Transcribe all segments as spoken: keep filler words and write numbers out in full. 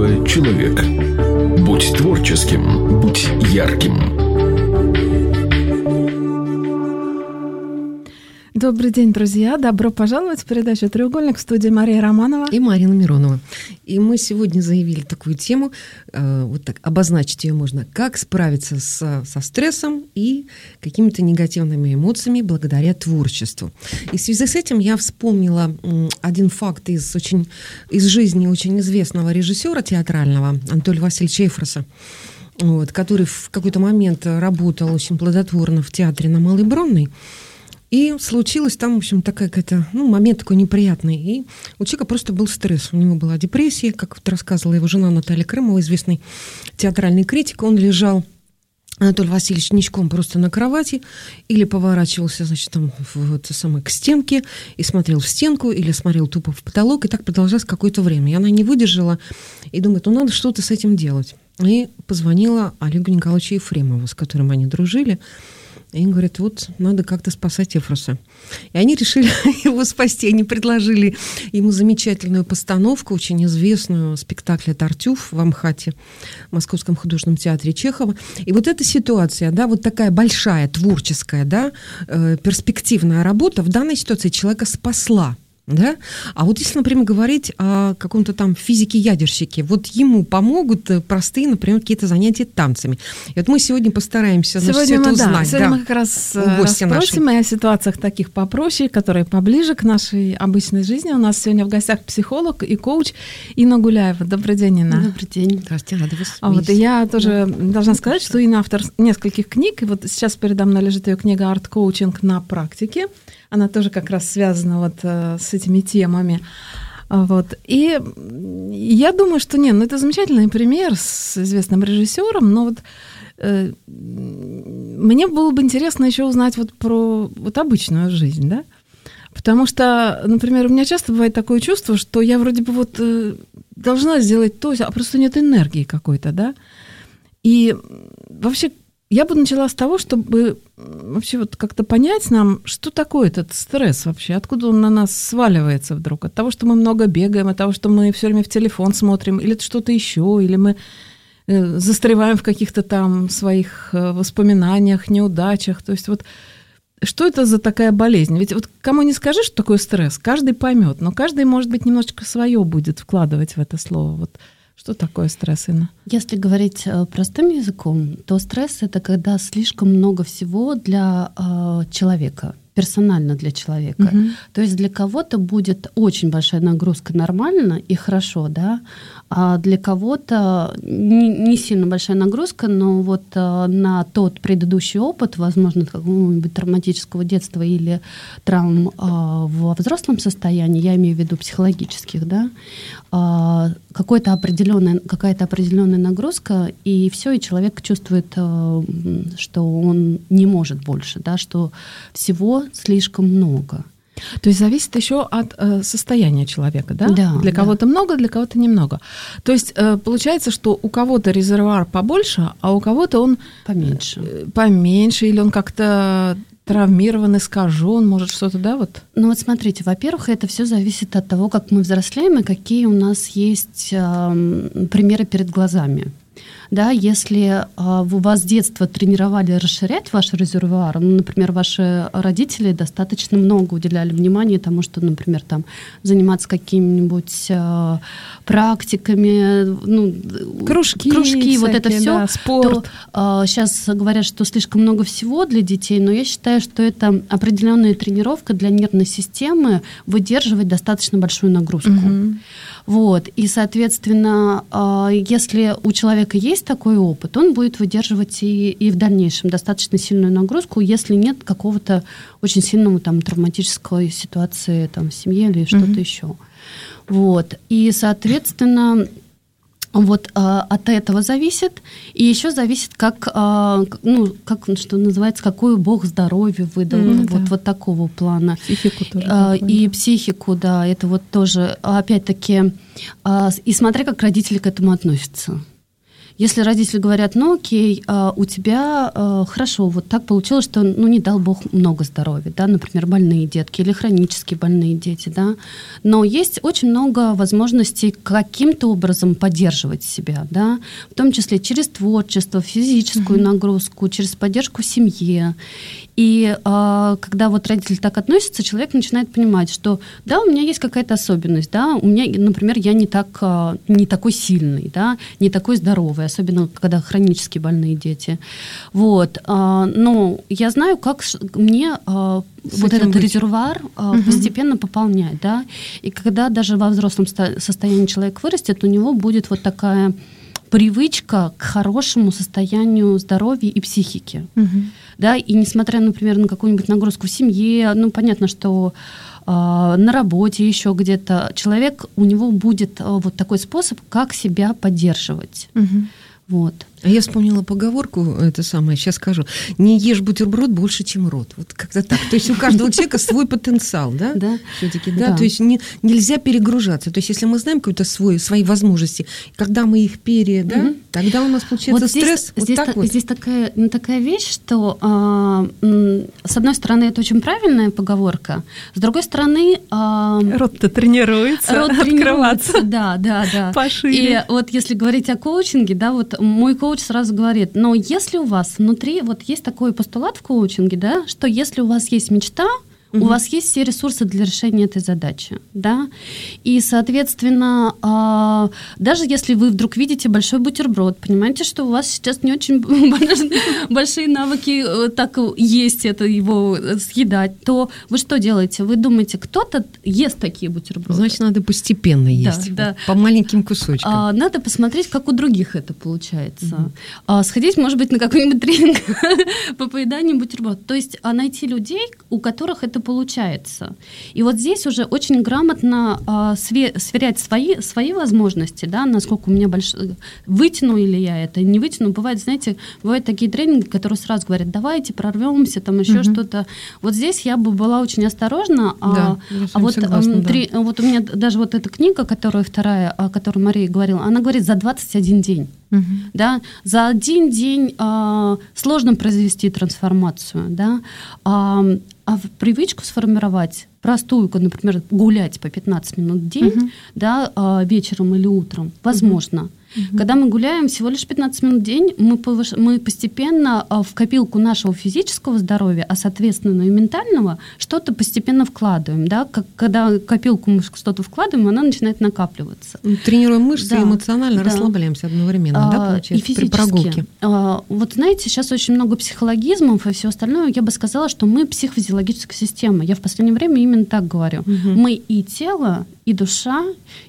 Творчество человека. Будь творческим, будь ярким. Добрый день, друзья. Добро пожаловать в передачу «Треугольник», в студии Мария Романова и Марина Миронова. И мы сегодня заявили такую тему, э, вот так обозначить ее можно, как справиться с, со стрессом и какими-то негативными эмоциями благодаря творчеству. И в связи с этим я вспомнила м, один факт из, очень, из жизни очень известного режиссера театрального Анатолия Васильевича Эфроса, вот, который в какой-то момент работал очень плодотворно в театре на Малой Бронной. И случилась там, в общем, такая какая-то, ну, момент такой неприятный. И у человека просто был стресс. У него была депрессия, как вот рассказывала его жена Наталья Крымова, известный театральный критик. Он лежал, Анатолий Васильевич, ничком просто на кровати или поворачивался, значит, там, в, это самое, к стенке и смотрел в стенку или смотрел тупо в потолок. И так продолжалось какое-то время. И она не выдержала и думает, ну, надо что-то с этим делать. И позвонила Олегу Николаевичу Ефремову, с которым они дружили. И говорят, вот, надо как-то спасать Эфроса. И они решили его спасти. Они предложили ему замечательную постановку, очень известную, спектакля «Тартюф» в Амхате, в Московском художественном театре Чехова. И вот эта ситуация, да, вот такая большая, творческая, да, э, перспективная работа в данной ситуации человека спасла. Да? А вот если, например, говорить о каком-то там физике-ядерщике, вот ему помогут простые, например, какие-то занятия танцами. И вот мы сегодня постараемся сегодня все это мы, узнать. Да, сегодня да, мы как раз расспросим о ситуациях таких попроще, которые поближе к нашей обычной жизни. У нас сегодня в гостях психолог и коуч Инна Гуляева. Добрый день, Инна. Добрый день. Здравствуйте, рада вас а вот и я тоже да. должна сказать, что Инна автор нескольких книг, и вот сейчас передо мной лежит ее книга «Арт-коучинг на практике». Она тоже как раз связана вот э, с этими темами. Вот. И я думаю, что нет, ну это замечательный пример с известным режиссером, но вот э, мне было бы интересно еще узнать вот про вот обычную жизнь, да? Потому что, например, у меня часто бывает такое чувство, что я вроде бы вот э, должна сделать то, а просто нет энергии какой-то, да? И вообще я бы начала с того, чтобы вообще вот как-то понять нам, что такое этот стресс вообще, откуда он на нас сваливается вдруг, от того, что мы много бегаем, от того, что мы все время в телефон смотрим, или это что-то еще, или мы э, застреваем в каких-то там своих э, воспоминаниях, неудачах, то есть вот что это за такая болезнь? Ведь вот кому не скажи, что такое стресс, каждый поймет, но каждый, может быть, немножечко свое будет вкладывать в это слово. Вот что такое стресс, Инна? Если говорить простым языком, то стресс — это когда слишком много всего для э, человека, персонально для человека. Угу. То есть для кого-то будет очень большая нагрузка нормально и хорошо, да, а для кого-то не, не сильно большая нагрузка, но вот э, на тот предыдущий опыт, возможно, какого-нибудь травматического детства или травм э, во взрослом состоянии, я имею в виду психологических, да, э, какой-то определенная, какая-то определенная нагрузка, и все, и человек чувствует, э, что он не может больше, да, что всего слишком много. То есть зависит еще от э, состояния человека, да? Да. Для да. кого-то много, для кого-то немного. То есть э, получается, что у кого-то резервуар побольше, а у кого-то он поменьше, э, поменьше, или он как-то травмирован, искажен, может что-то, да, вот? Ну вот смотрите, во-первых, это все зависит от того, как мы взрослеем и какие у нас есть э, примеры перед глазами. Да, если а, у вас с детства тренировали расширять ваш резервуар, ну, например, ваши родители достаточно много уделяли внимания тому, что, например, там, заниматься какими-нибудь а, практиками, ну, кружки, кружки всякие, вот это все, да, спорт. То, а, сейчас говорят, что слишком много всего для детей, но я считаю, что это определенная тренировка для нервной системы выдерживать достаточно большую нагрузку. Угу. Вот. И, соответственно, если у человека есть такой опыт, он будет выдерживать и, и в дальнейшем достаточно сильную нагрузку, если нет какого-то очень сильного там, травматической ситуации там, в семье или что-то mm-hmm. еще. Вот. И, соответственно, вот а, от этого зависит. И еще зависит, как, а, ну, как, что называется, какой Бог здоровье выдал. Mm, вот, да. вот такого плана. Психику тоже. А, и психику, да, это вот тоже, опять-таки, а, и смотря, как родители к этому относятся. Если родители говорят, ну окей, у тебя хорошо, вот так получилось, что, ну не дал Бог много здоровья, да, например, больные детки или хронически больные дети, да, но есть очень много возможностей каким-то образом поддерживать себя, да, в том числе через творчество, физическую mm-hmm. нагрузку, через поддержку в семье. И а, когда вот родители так относятся, человек начинает понимать, что да, у меня есть какая-то особенность, да, у меня, например, я не, так, а, не такой сильный, да, не такой здоровый, особенно когда хронически больные дети. Вот. А, но я знаю, как мне а, вот этот быть. резервуар а, угу. постепенно пополнять, да, и когда даже во взрослом состоянии человек вырастет, у него будет вот такая привычка к хорошему состоянию здоровья и психики. Угу. Да, и несмотря, например, на какую-нибудь нагрузку в семье, ну, понятно, что э, на работе, еще где-то, человек, у него будет э, вот такой способ, как себя поддерживать. Угу. Вот. А я вспомнила поговорку, это самое, сейчас скажу, не ешь бутерброд больше, чем рот. Вот как-то так. То есть у каждого человека свой потенциал, да? Да. Все-таки, да? То есть не, нельзя перегружаться. То есть если мы знаем какой-то свой, свои возможности, когда мы их пере, да, угу. тогда у нас получается вот стресс. Здесь, вот здесь, так та, вот. здесь такая, такая вещь, что а, м, с одной стороны это очень правильная поговорка, с другой стороны... А, рот-то тренируется, рот открываться. Тренируется, да, да, да. Пошире. И вот если говорить о коучинге, да, вот мой коуч сразу говорит, но если у вас внутри, вот есть такой постулат в коучинге, да, что если у вас есть мечта, угу. у вас есть все ресурсы для решения этой задачи, да, и, соответственно, а, даже если вы вдруг видите большой бутерброд, понимаете, что у вас сейчас не очень большие навыки так есть это, его съедать, то вы что делаете? Вы думаете, кто-то ест такие бутерброды? Значит, надо постепенно есть, да, да. по маленьким кусочкам. А, надо посмотреть, как у других это получается. Угу. А, сходить, может быть, на какой-нибудь тренинг по поеданию бутербродов. То есть а, найти людей, у которых это получается. И вот здесь уже очень грамотно а, све- сверять свои, свои возможности, да, насколько у меня большой... Вытяну ли я это, не вытяну. Бывает, знаете, бывают такие тренинги, которые сразу говорят, давайте прорвемся, там еще угу. что-то. Вот здесь я бы была очень осторожна. Да, а, а вот, согласна, три, да. вот у меня даже вот эта книга, которая вторая, о которой Мария говорила, она говорит за двадцать один день. Uh-huh. Да? За один день а, сложно произвести трансформацию, да? а, а привычку сформировать простую, например, гулять по пятнадцать минут в день, uh-huh. да, а, вечером или утром, возможно. Uh-huh. Когда мы гуляем всего лишь пятнадцать минут в день, мы, повыш... мы постепенно а, в копилку нашего физического здоровья, а соответственно и ментального, что-то постепенно вкладываем. Да? Как, когда в копилку мы что-то вкладываем, она начинает накапливаться. Тренируем мышцы, да. эмоционально да. расслабляемся одновременно, а, да, получается, и физически. При прогулке. А, вот знаете, сейчас очень много психологизмов и все остальное. Я бы сказала, что мы психофизиологическая система. Я в последнее время именно так говорю. Угу. Мы и тело, и душа,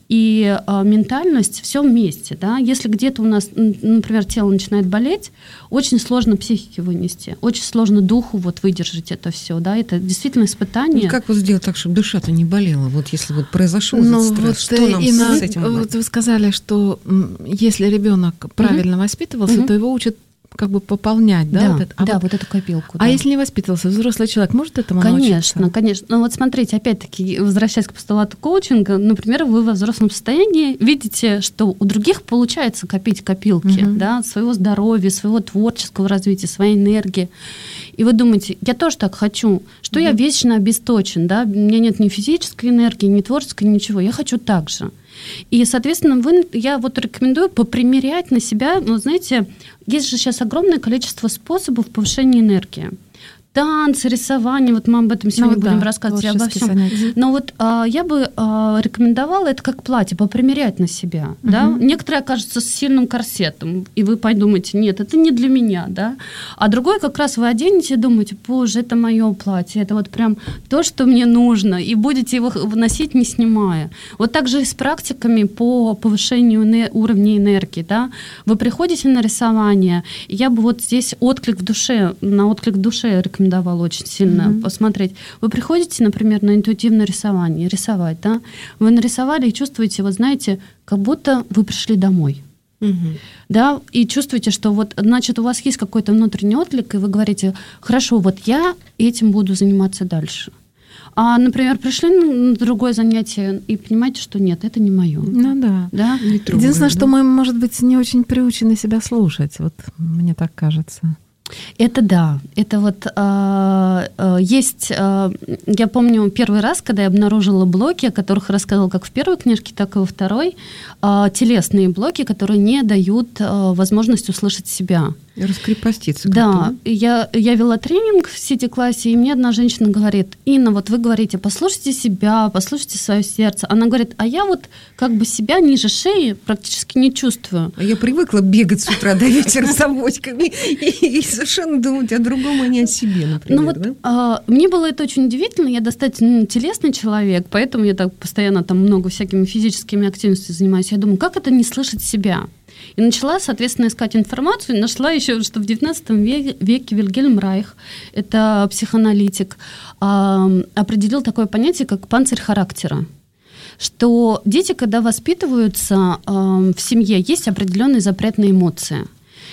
и а, ментальность, все вместе. Да? Если где-то у нас, например, тело начинает болеть, очень сложно психике вынести, очень сложно духу вот выдержать это все. Да? Это действительно испытание. Ну, как вот сделать так, чтобы душа-то не болела? Вот если вот произошел ну, этот стресс, вот что нам Инна, с этим делать? Вот вы сказали, что если ребенок правильно угу. воспитывался, угу. то его учат как бы пополнять, да, да, вот это. А да, вот, вот эту копилку. А да. если не воспитывался, взрослый человек может этому конечно, научиться? Конечно, конечно. Ну вот смотрите, опять-таки, возвращаясь к постулату коучинга, например, вы во взрослом состоянии видите, что у других получается копить копилки, угу. да, своего здоровья, своего творческого развития, своей энергии. И вы думаете, я тоже так хочу, что угу. я вечно обесточен, да, у меня нет ни физической энергии, ни творческой, ничего, я хочу так же. И, соответственно, вы, я вот рекомендую попримерять на себя, ну, знаете, есть же сейчас огромное количество способов повышения энергии. Танцы, рисование, вот мы об этом сегодня ну, будем да, рассказывать, обо всем. Занятия. Но вот а, я бы а, рекомендовала это как платье, попримерять на себя. Угу. Да? Некоторые окажутся с сильным корсетом, и вы подумаете, нет, это не для меня. Да? А другой как раз вы оденете и думаете, боже, это мое платье, это вот прям то, что мне нужно, и будете его носить, не снимая. Вот так же и с практиками по повышению энер- уровня энергии. Да? Вы приходите на рисование, и я бы вот здесь отклик в душе, на отклик в душе рекомендовала рекомендовала очень сильно mm-hmm. посмотреть. Вы приходите, например, на интуитивное рисование, рисовать, да? Вы нарисовали и чувствуете, вот знаете, как будто вы пришли домой. Mm-hmm. Да, и чувствуете, что вот, значит, у вас есть какой-то внутренний отклик, и вы говорите, хорошо, вот я этим буду заниматься дальше. А, например, пришли на другое занятие и понимаете, что нет, это не мое. Ну да. Да? Единственное, что мы, может быть, не очень приучены себя слушать. Вот мне так кажется. Это да, это вот э, э, есть, э, я помню первый раз, когда я обнаружила блоки, о которых рассказывала как в первой книжке, так и во второй, э, телесные блоки, которые не дают э, возможность услышать себя. И раскрепоститься. Да, я, я вела тренинг в Сити-классе, и мне одна женщина говорит: Инна, вот вы говорите, послушайте себя, послушайте свое сердце. Она говорит, а я вот как бы себя ниже шеи практически не чувствую. А я привыкла бегать с утра до вечера с авоськами и, и совершенно думать о другом, а не о себе, например. Ну вот да? а, мне было это очень удивительно. Я достаточно телесный человек, поэтому я так постоянно там много всякими физическими активностями занимаюсь. Я думаю, как это не слышать себя? И начала, соответственно, искать информацию. Нашла еще, что в девятнадцатом веке, веке Вильгельм Райх, это психоаналитик, определил такое понятие, как панцирь характера. Что дети, когда воспитываются в семье, есть определенный запрет на эмоции.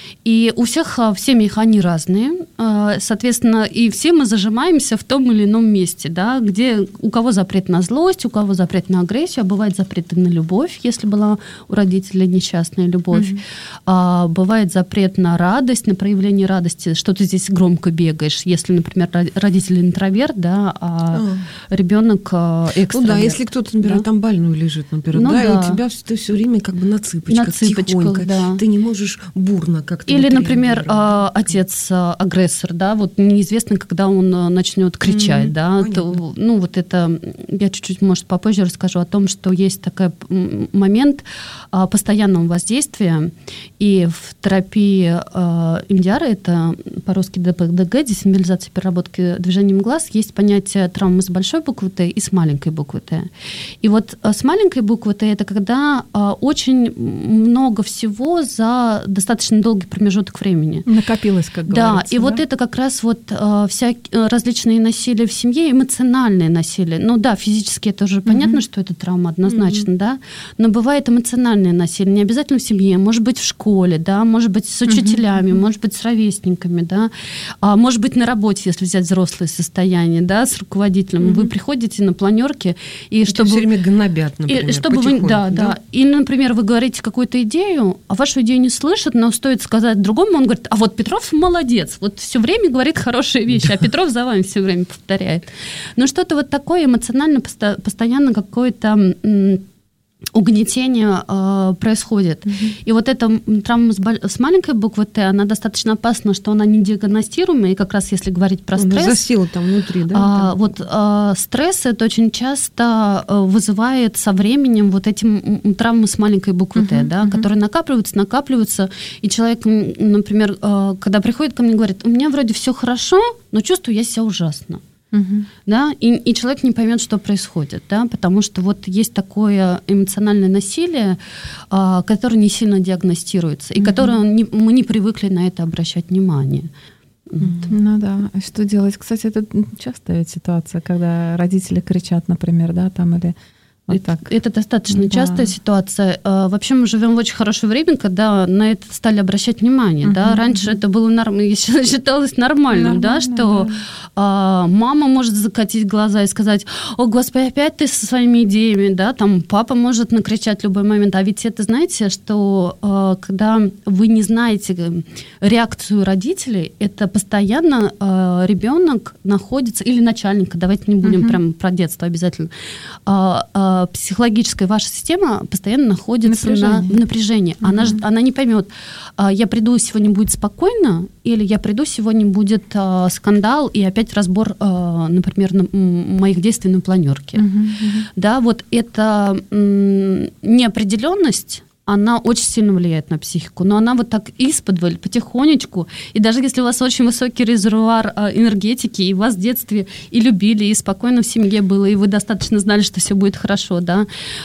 И у всех в семьях они разные, соответственно, и все мы зажимаемся в том или ином месте, да, где у кого запрет на злость, у кого запрет на агрессию, а бывает запрет на любовь, если была у родителей несчастная любовь, mm-hmm. а, бывает запрет на радость, на проявление радости, что ты здесь громко бегаешь, если, например, родитель интроверт, да, а oh. ребенок экстраверт. Ну да, если кто-то, например, да? там больной лежит, например, ну, да, да, и у тебя ты все время как бы на цыпочках, на цыпочках, тихонько, да. ты не можешь бурно как-то. Или, например, отец агрессор, да, вот неизвестно, когда он начнет кричать, mm-hmm. да, то, ну вот это, я чуть-чуть, может, попозже расскажу о том, что есть такой момент постоянного воздействия, и в терапии Имдиара, это по-русски ди пэ дэ гэ, десимволизация переработки движением глаз, есть понятие травмы с большой буквы Т и с маленькой буквы Т. И вот с маленькой буквы Т это когда очень много всего за достаточно долгий промежуток времени. Накопилось, как да, говорится. И да, вот это как раз вот э, всякие различные насилия в семье, эмоциональное насилие. Ну да, физически это уже понятно, mm-hmm. что это травма однозначно, mm-hmm. да, но бывает эмоциональное насилие, не обязательно в семье, может быть в школе, да, может быть с учителями, mm-hmm. может быть с ровесниками, да, а может быть на работе, если взять взрослое состояние, да, с руководителем. Mm-hmm. Вы приходите на планерке, и, и чтобы... все время гнобят, например, и, чтобы вы, да, да, да. И, например, вы говорите какую-то идею, а вашу идею не слышат, но стоит сказать другому, он говорит, а вот Петров молодец, вот все время говорит хорошие вещи, а Петров за вами все время повторяет. Но что-то вот такое эмоционально посто- постоянно какое-то м- угнетение э, происходит. Mm-hmm. И вот эта травма с, с маленькой буквы Т, она достаточно опасна, что она не диагностируемая, и как раз если говорить про стресс... Она засела там внутри, да? А, вот а, стресс это очень часто вызывает со временем вот эти травмы с маленькой буквы Т, uh-huh, да, uh-huh. которые накапливаются, накапливаются, и человек, например, когда приходит ко мне, говорит, у меня вроде все хорошо, но чувствую я себя ужасно. Uh-huh. Да, и, и человек не поймет, что происходит, да, потому что вот есть такое эмоциональное насилие, а, которое не сильно диагностируется, и uh-huh. которое не, мы не привыкли на это обращать внимание. Mm-hmm. Ну да, а что делать? Кстати, это частая ситуация, когда родители кричат, например, да, там или вот это, так. Это достаточно да. частая ситуация. Вообще мы живем в очень хорошее время, когда на это стали обращать внимание. Uh-huh, да? Раньше uh-huh. это было норм... считалось нормальным, да, что да. А, мама может закатить глаза и сказать, о, Господи, опять ты со своими идеями, да, там папа может накричать в любой момент. А ведь это, знаете, что а, когда вы не знаете реакцию родителей, это постоянно а, ребенок находится, или начальника, давайте не будем uh-huh. прям про детство обязательно, а, а, психологическая ваша система постоянно находится на, в напряжении. Uh-huh. Она, она не поймет, я приду, сегодня будет спокойно, или я приду, сегодня будет а, скандал и опять разбор, а, например, на, м, моих действий на планерке. Uh-huh, uh-huh. Да, вот эта м, неопределенность, она очень сильно влияет на психику, но она вот так исподволь, потихонечку, и даже если у вас очень высокий резервуар энергетики, и вас в детстве и любили, и спокойно в семье было, и вы достаточно знали, что все будет хорошо, да,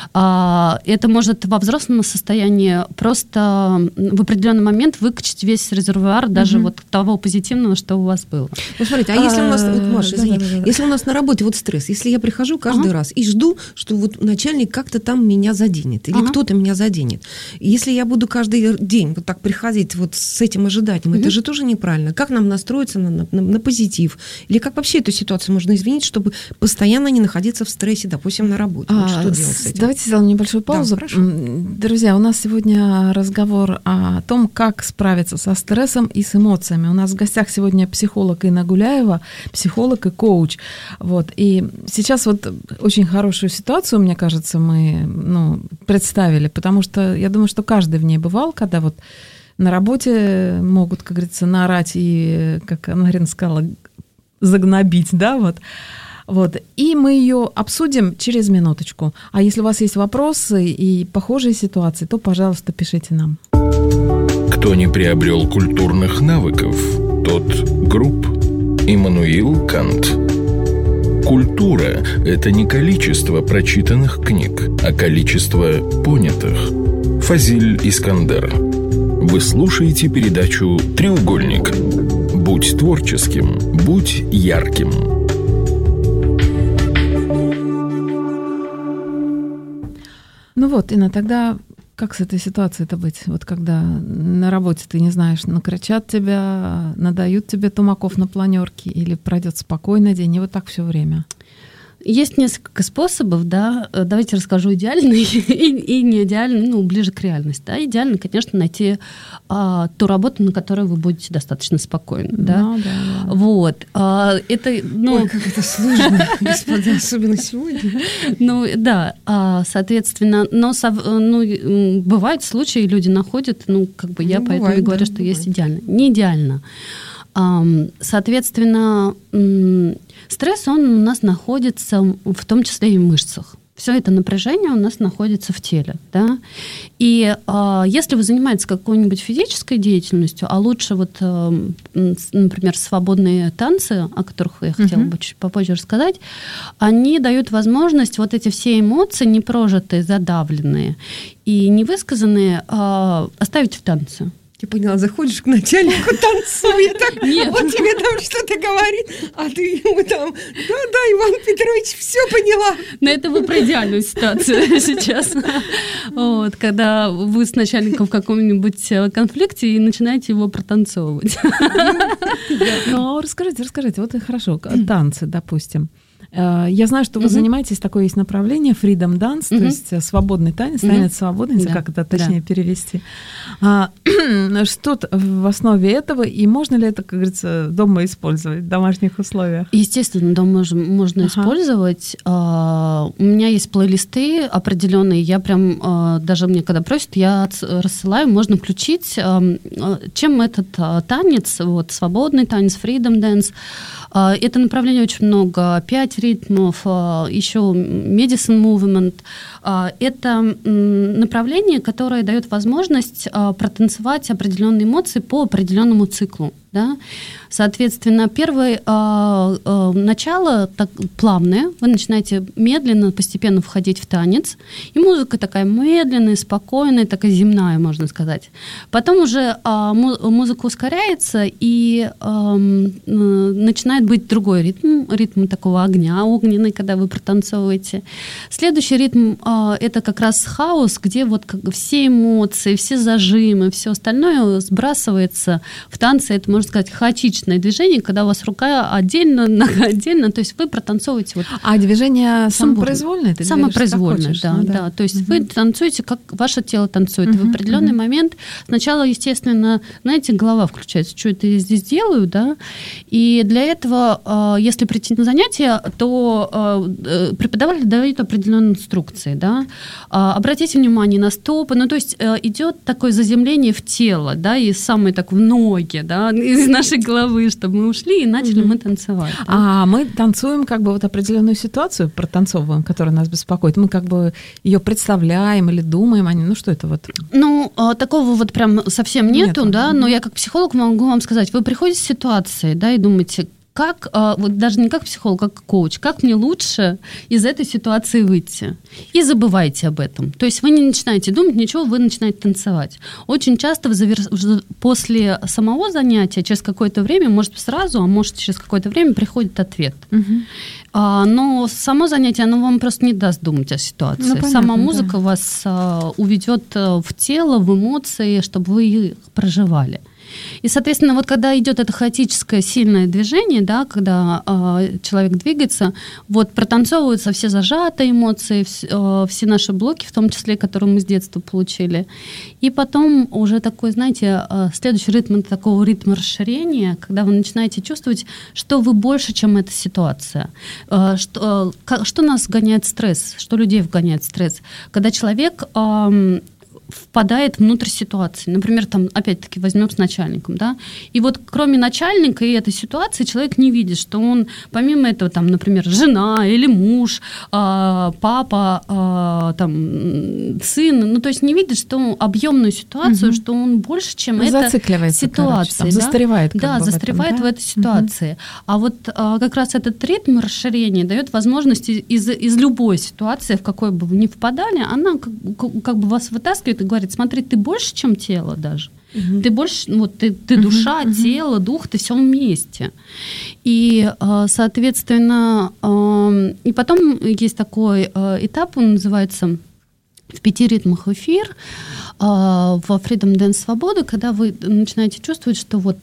это может во взрослом состоянии просто в определенный момент выкачать весь резервуар, даже угу. вот того позитивного, что у вас было. Ну, смотрите, а если у нас, вот, Маша, извини, если у нас на работе вот стресс, если я прихожу каждый раз и жду, что вот начальник как-то там меня заденет, или кто-то меня заденет, Если я буду каждый день вот так приходить вот с этим ожиданием, mm-hmm. это же тоже неправильно. Как нам настроиться на, на, на позитив? Или как вообще эту ситуацию можно изменить, чтобы постоянно не находиться в стрессе, допустим, на работе? А, вот что делать с этим? Давайте сделаем небольшую паузу. Да, друзья, у нас сегодня разговор о том, как справиться со стрессом и с эмоциями. У нас в гостях сегодня психолог Инна Гуляева, психолог и коуч. Вот. И сейчас вот очень хорошую ситуацию, мне кажется, мы ну, представили, потому что я думаю, что каждый в ней бывал, когда вот на работе могут, как говорится, наорать и, как Марина сказала, загнобить, да, вот. Вот. И мы ее обсудим через минуточку. А если у вас есть вопросы и похожие ситуации, то, пожалуйста, пишите нам. Кто не приобрел культурных навыков, тот груб. Иммануил Кант. Культура – это не количество прочитанных книг, а количество понятых. Фазиль Искандер. Вы слушаете передачу «Треугольник». Будь творческим, будь ярким. Ну вот, Инна, тогда как с этой ситуацией-то быть? Вот когда на работе ты не знаешь, накричат тебя, надают тебе тумаков на планерке или пройдет спокойный день, и вот так все время? Есть несколько способов, да. Давайте расскажу идеальный и, и не идеальный, ну, ближе к реальности. Да. Идеально, конечно, найти а, ту работу, на которой вы будете достаточно спокойны. Да? Ну, да, да. Вот. А, это, ну, Ой, как это сложно, господа, особенно сегодня. Ну, да, соответственно, но ну, бывают случаи, люди находят, ну, как бы я ну, поэтому бывает, и говорю, да, что бывает. есть идеально. Не идеально. Соответственно, стресс, он у нас находится в том числе и в мышцах. Все это напряжение у нас находится в теле. Да? И э, если вы занимаетесь какой-нибудь физической деятельностью, а лучше, вот, э, например, свободные танцы, о которых я хотела uh-huh. бы чуть попозже рассказать, они дают возможность вот эти все эмоции, непрожитые, задавленные и невысказанные, э, оставить в танце. Я поняла, заходишь к начальнику, танцует, Нет. вот тебе там что-то говорит, а ты ему там, да-да, Иван Петрович, все поняла. Но это вы про идеальную ситуацию сейчас. Вот, когда вы с начальником в каком-нибудь конфликте и начинаете его протанцовывать. Ну, расскажите, расскажите, вот и хорошо, танцы, допустим. Я знаю, что вы mm-hmm. занимаетесь, такое есть направление freedom dance, mm-hmm. то есть свободный танец, mm-hmm. танец свободный, да. как это точнее да. перевести. А, что в основе этого, и можно ли это, как говорится, дома использовать в домашних условиях? Естественно, дома можно, можно ага. использовать. А, у меня есть плейлисты определенные, я прям, а, даже мне когда просят, я рассылаю, можно включить, а, чем этот а, танец, вот, свободный танец, freedom dance, а, это направление очень много, пять ритмов, еще medicine movement. Это направление, которое дает возможность протанцевать определенные эмоции по определенному циклу. Да? Соответственно, первое э, э, начало так, плавное. Вы начинаете медленно, постепенно входить в танец. И музыка такая медленная, спокойная, такая земная, можно сказать. Потом уже э, музыка ускоряется, и э, э, начинает быть другой ритм, ритм такого огня огненный, когда вы протанцовываете. Следующий ритм э, — это как раз хаос, где вот как, все эмоции, все зажимы, все остальное сбрасывается в танце. Это, можно сказать, хаотичное движение, когда у вас рука отдельно, нога отдельно, то есть вы протанцовываете вот. А движение самопроизвольное? Ты самопроизвольное, говоришь, да, ну, да, да. То есть угу. вы танцуете, как ваше тело танцует. Угу, И в определенный угу. момент сначала, естественно, знаете, голова включается, что это я здесь делаю, да. И для этого, если прийти на занятия, то преподаватель дает определенные инструкции, да. Обратите внимание на стопы, ну то есть идет такое заземление в тело, да, и самое так в ноги, да, из нашей головы, чтобы мы ушли и начали mm-hmm. мы танцевать. Да? А мы танцуем как бы вот определенную ситуацию, протанцовываем, которая нас беспокоит. Мы как бы ее представляем или думаем о ней. Ну что это вот? Ну, такого вот прям совсем нету, нету. да, но я как психолог могу вам сказать, вы приходите в ситуации, да, и думаете, как, вот даже не как психолог, как коуч, как мне лучше из этой ситуации выйти. И забывайте об этом. То есть вы не начинаете думать ничего, вы начинаете танцевать. Очень часто в завер... после самого занятия, через какое-то время, может сразу, а может через какое-то время приходит ответ. Угу. А, но само занятие, оно вам просто не даст думать о ситуации. Ну, понятно, сама музыка да. вас а, уведет в тело, в эмоции, чтобы вы их проживали. И, соответственно, вот когда идет это хаотическое сильное движение, да, когда э, человек двигается, вот протанцовываются все зажатые эмоции, вс, э, все наши блоки, в том числе, которые мы с детства получили. И потом уже такой, знаете, э, следующий ритм, это такого ритма расширения, когда вы начинаете чувствовать, что вы больше, чем эта ситуация. Э, что, э, как, что нас вгоняет в стресс, что людей вгоняет в стресс. Когда человек... Э, впадает внутрь ситуации. Например, там, опять-таки, возьмем с начальником, да, и вот кроме начальника и этой ситуации человек не видит, что он, помимо этого, там, например, жена или муж, папа, там, сын, ну, то есть не видит, что объемную ситуацию, угу. что он больше, чем эта ситуация. Короче, там, да? Застревает. Как да, бы застревает в, этом, да? в этой ситуации. Угу. А вот как раз этот ритм расширения дает возможность из, из любой ситуации, в какой бы вы ни впадали, она как, как бы вас вытаскивает и говорит, смотри, ты больше, чем тело даже. Uh-huh. Ты больше, вот ты, ты uh-huh, душа, uh-huh. тело, дух, ты все вместе. И, соответственно, и потом есть такой этап, он называется «В пяти ритмах эфир», во Freedom Dance Свобода, когда вы начинаете чувствовать, что вот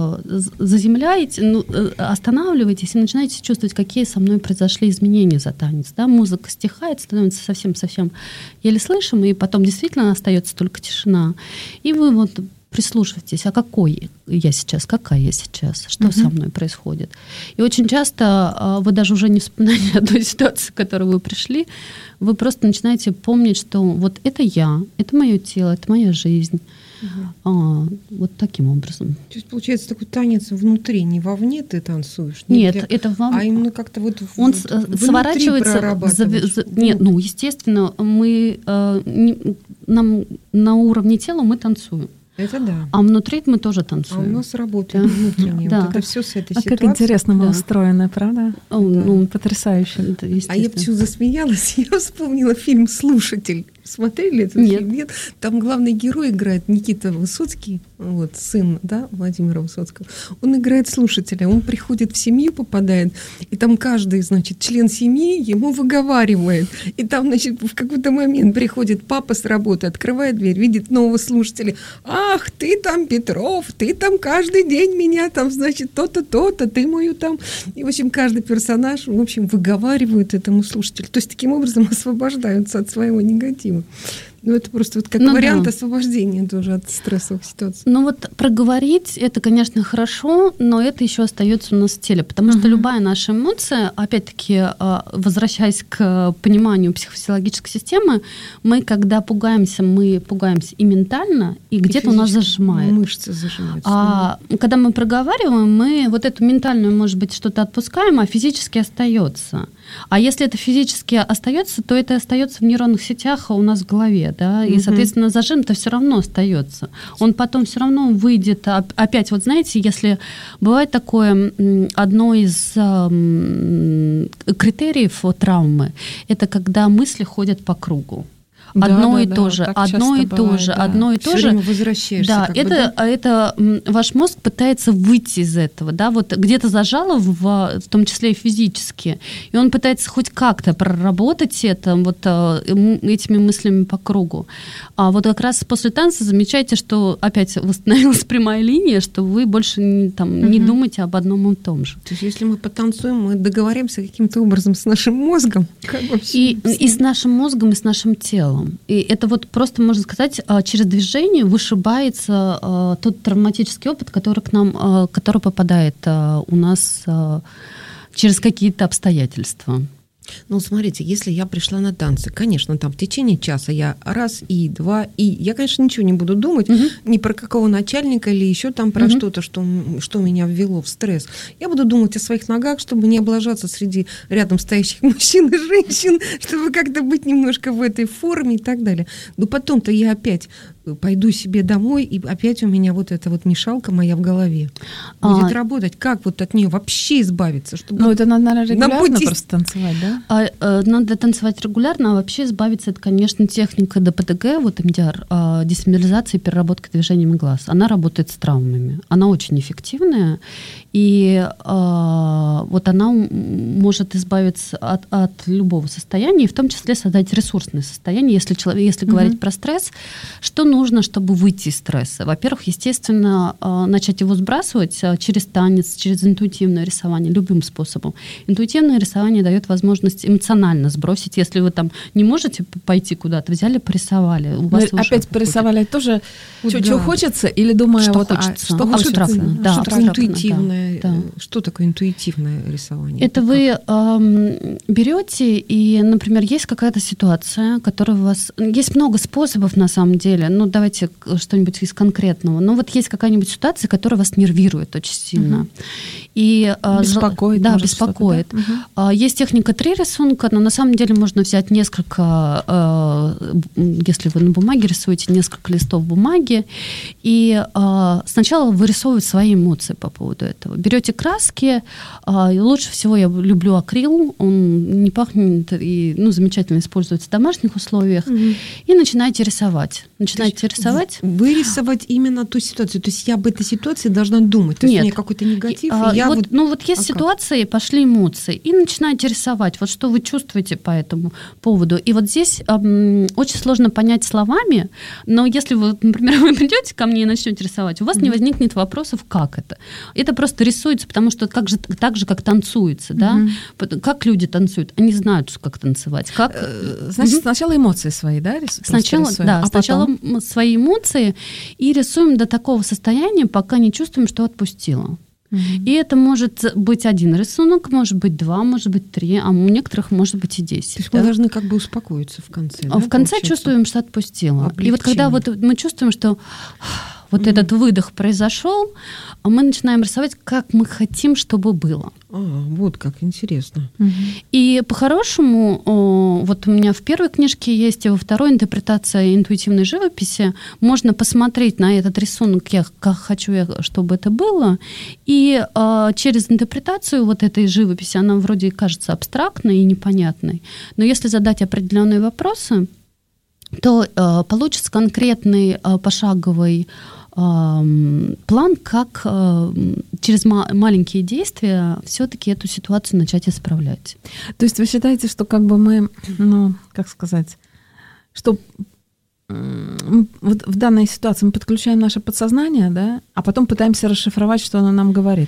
заземляете, ну, останавливаетесь и начинаете чувствовать, какие со мной произошли изменения за танец. Да? Музыка стихает, становится совсем-совсем еле слышимой, и потом действительно остается только тишина. И вы вот прислушивайтесь, а какой я сейчас, какая я сейчас, что uh-huh. со мной происходит. И очень часто вы даже уже не вспоминаете о той ситуации, в которую вы пришли, вы просто начинаете помнить, что вот это я, это мое тело, это моя жизнь. Uh-huh. А, вот таким образом. То есть, получается, такой танец внутри, не вовне ты танцуешь? Не Нет, для... это вовне. А именно как-то вот он вот сворачивается. За, за, нет, ну, естественно, мы, э, не, нам на уровне тела мы танцуем. Это да. А внутри мы тоже танцуем. А у нас работает да. внутренне. Да. Вот это все с этой а ситуацией. Как интересно мы да. устроены, правда? О, ну, потрясающе. А я почему засмеялась? Я вспомнила фильм «Слушатель». Смотрели этот Нет. фильм? Нет. Там главный герой играет Никита Высоцкий, вот, сын, да, Владимира Высоцкого. Он играет слушателя, он приходит в семью, попадает, и там каждый, значит, член семьи ему выговаривает. И там, значит, в какой-то момент приходит папа с работы, открывает дверь, видит нового слушателя. Ах, ты там, Петров, ты там каждый день меня там, значит, то-то, то-то, ты мою там. И, в общем, каждый персонаж, в общем, выговаривает этому слушателю. То есть, таким образом освобождаются от своего негатива. Ну, это просто вот как ну, вариант да. освобождения тоже от стрессовых ситуаций. Ну, вот проговорить, это, конечно, хорошо, но это еще остается у нас в теле, потому uh-huh. что любая наша эмоция, опять-таки, возвращаясь к пониманию психофизиологической системы, мы, когда пугаемся, мы пугаемся и ментально, и, и где-то у нас зажимает. Мышцы зажимаются. А да. когда мы проговариваем, мы вот эту ментальную, может быть, что-то отпускаем, а физически остается. А если это физически остается, то это остается в нейронных сетях у нас в голове, да, и, соответственно, зажим-то все равно остается. Он потом все равно выйдет. Опять, вот знаете, если бывает такое, одно из критериев травмы, это когда мысли ходят по кругу. Одно да, и да, то да, же, одно и то же, да. одно и то же. Всё время возвращаешься. Да, как это, бы, да? это ваш мозг пытается выйти из этого, да, вот где-то зажало, в, в том числе и физически, и он пытается хоть как-то проработать это вот этими мыслями по кругу. А вот как раз после танца замечайте, что опять восстановилась прямая линия, что вы больше не, там, угу. не думаете об одном и том же. То есть если мы потанцуем, мы договоримся каким-то образом с нашим мозгом. Как и, и с нашим мозгом, и с нашим телом. И это вот просто, можно сказать, через движение вышибается э, тот травматический опыт, который к нам, э, который попадает э, у нас э, через какие-то обстоятельства. Ну, смотрите, если я пришла на танцы, конечно, там в течение часа я раз и два, и я, конечно, ничего не буду думать uh-huh. ни про какого начальника или еще там про uh-huh. что-то, что, что меня ввело в стресс. Я буду думать о своих ногах, чтобы не облажаться среди рядом стоящих мужчин и женщин, чтобы как-то быть немножко в этой форме и так далее. Но потом-то я опять пойду себе домой, и опять у меня вот эта вот мешалка моя в голове будет а, работать. Как вот от нее вообще избавиться? Чтобы ну, это надо, наверное, регулярно на пути... просто танцевать, да? А, а, надо танцевать регулярно, а вообще избавиться, это, конечно, техника ДПТГ, вот эм ди ар, а, десимиляризация и переработка движениями глаз. Она работает с травмами. Она очень эффективная, и а, вот она может избавиться от, от любого состояния, и в том числе создать ресурсное состояние, если, человек, если mm-hmm. говорить про стресс, что нужно, чтобы выйти из стресса? Во-первых, естественно, начать его сбрасывать через танец, через интуитивное рисование, любым способом. Интуитивное рисование дает возможность эмоционально сбросить. Если вы там не можете пойти куда-то, взяли, порисовали. У вас опять порисовали тоже, вот, что, да. что хочется, или думая, что вот, хочется. А, что хочется. Да, что такое интуитивное? Да. Что такое интуитивное рисование? Это, Это вы эм, берете, и, например, есть какая-то ситуация, которая у вас... Есть много способов, на самом деле. Ну, давайте что-нибудь из конкретного. Ну, вот есть какая-нибудь ситуация, которая вас нервирует очень сильно. Uh-huh. И, беспокоит. Да, беспокоит. Да? Uh-huh. Есть техника три рисунка, но на самом деле можно взять несколько, если вы на бумаге рисуете, несколько листов бумаги, и сначала вырисовывать свои эмоции по поводу этого. Берете краски, лучше всего я люблю акрил, он не пахнет и ну, замечательно используется в домашних условиях, uh-huh. и начинаете рисовать. Начинаете рисовать. Вырисовать именно ту ситуацию. То есть я об этой ситуации должна думать. То Нет. есть у меня какой-то негатив. А, я вот, вот... Ну вот есть а ситуации, как? Пошли эмоции, и начинаете рисовать. Вот что вы чувствуете по этому поводу. И вот здесь эм, очень сложно понять словами, но если вы, например, вы придете ко мне и начнете рисовать, у вас mm-hmm. не возникнет вопросов, как это. Это просто рисуется, потому что как же, так же, как танцуется. Mm-hmm. Да? Как люди танцуют? Они знают, как танцевать. Как... Значит, mm-hmm. сначала эмоции свои, да, рисуем? Сначала, да, а сначала потом? свои эмоции и рисуем до такого состояния, пока не чувствуем, что отпустила. Mm-hmm. И это может быть один рисунок, может быть два, может быть три, а у некоторых может быть и десять. То есть да? мы должны как бы успокоиться в конце. А да, в конце получается? Чувствуем, что отпустила. Облегчение. И вот когда вот мы чувствуем, что вот mm-hmm. этот выдох произошел, мы начинаем рисовать, как мы хотим, чтобы было. А, вот как интересно. Mm-hmm. И по-хорошему, вот у меня в первой книжке есть, и во второй интерпретация интуитивной живописи. Можно посмотреть на этот рисунок, я, как хочу, я, чтобы это было, и а, через интерпретацию вот этой живописи, она вроде кажется абстрактной и непонятной, но если задать определенные вопросы, то а, получится конкретный а, пошаговый план, как через маленькие действия все-таки эту ситуацию начать исправлять. То есть вы считаете, что как бы мы, ну, как сказать, что вот в данной ситуации мы подключаем наше подсознание, да, а потом пытаемся расшифровать, что оно нам говорит?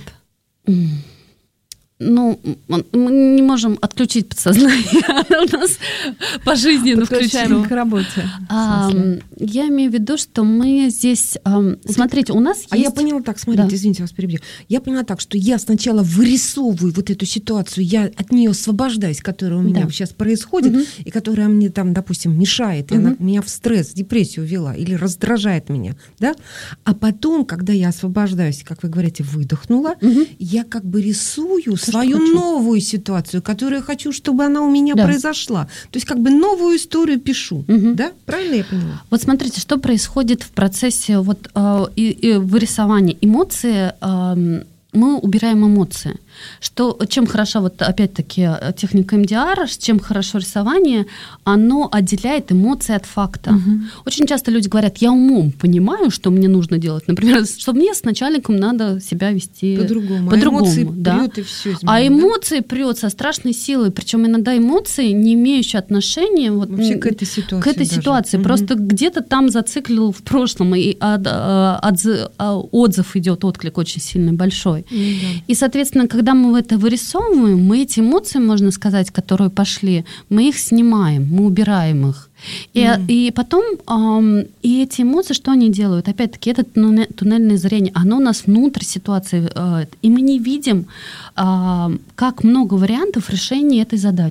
Ну, мы не можем отключить подсознание, оно у нас пожизненно включаем к работе. А, я имею в виду, что мы здесь... А, смотрите, у нас а есть... А я поняла так, смотрите, да. Извините, вас перебью. Я поняла так, что я сначала вырисовываю вот эту ситуацию, я от нее освобождаюсь, которая у меня да. сейчас происходит, угу. и которая мне там, допустим, мешает, и угу. она меня в стресс, в депрессию ввела, или раздражает меня, да? А потом, когда я освобождаюсь, как вы говорите, выдохнула, угу. я как бы рисую свою хочу. новую ситуацию, которую я хочу, чтобы она у меня да. произошла. То есть как бы новую историю пишу. Угу. Да? Правильно я поняла? Вот смотрите, что происходит в процессе вот, э, и, и вырисования эмоций. Э, мы убираем эмоции. Что, чем хороша, вот опять-таки, техника эм ди ар, чем хорошо рисование, оно отделяет эмоции от факта. Угу. Очень часто люди говорят, я умом понимаю, что мне нужно делать. Например, что мне с начальником надо себя вести по-другому. по-другому. А эмоции да? прёт, и всё изменит, а эмоции да? прёт со страшной силой. Причем иногда эмоции, не имеющие отношения вот, вообще к этой ситуации. К этой ситуации. Угу. Просто где-то там зациклил в прошлом, и от, от, от, отзыв идет, отклик очень сильный, большой. Угу. И, соответственно, когда мы в это вырисовываем, мы эти эмоции, можно сказать, которые пошли, мы их снимаем, мы убираем их. И, mm. и потом эм, и эти эмоции, что они делают? Опять-таки, это туннельное зрение, оно у нас внутрь ситуации, э, и мы не видим, э, как много вариантов решения этой задачи.